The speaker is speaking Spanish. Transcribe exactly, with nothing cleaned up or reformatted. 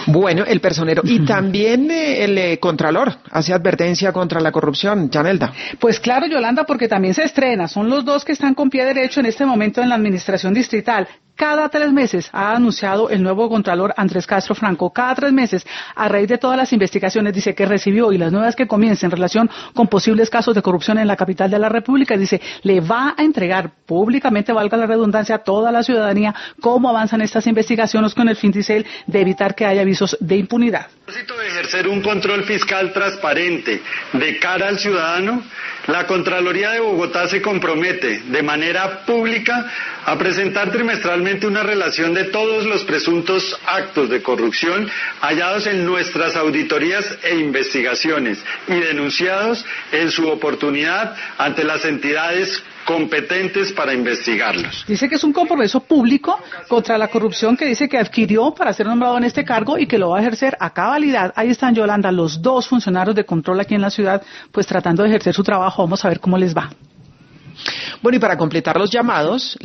Bueno, el personero y también eh, el eh, contralor hace advertencia contra la corrupción, Yanelda. Pues claro, Yolanda, porque también se estrena. Son los dos que están con pie derecho en este momento en la administración distrital. Cada tres meses ha anunciado el nuevo contralor Andrés Castro Franco. Cada tres meses, a raíz de todas las investigaciones, dice que recibió y las nuevas que comiencen en relación con posibles casos de corrupción en la capital de la República, dice, le va a entregar públicamente, valga la redundancia, a toda la ciudadanía cómo avanzan estas investigaciones con el fin, dice él, de evitar que haya avisos de impunidad. A propósito de ejercer un control fiscal transparente de cara al ciudadano, la Contraloría de Bogotá se compromete de manera pública a presentar trimestralmente una relación de todos los presuntos actos de corrupción hallados en nuestras auditorías e investigaciones y denunciados en su oportunidad ante las entidades competentes para investigarlos. Dice que es un compromiso público contra la corrupción que dice que adquirió para ser nombrado en este cargo y que lo va a ejercer a cabalidad. Ahí están, Yolanda, los dos funcionarios de control aquí en la ciudad, pues tratando de ejercer su trabajo. Vamos a ver cómo les va. Bueno, y para completar los llamados,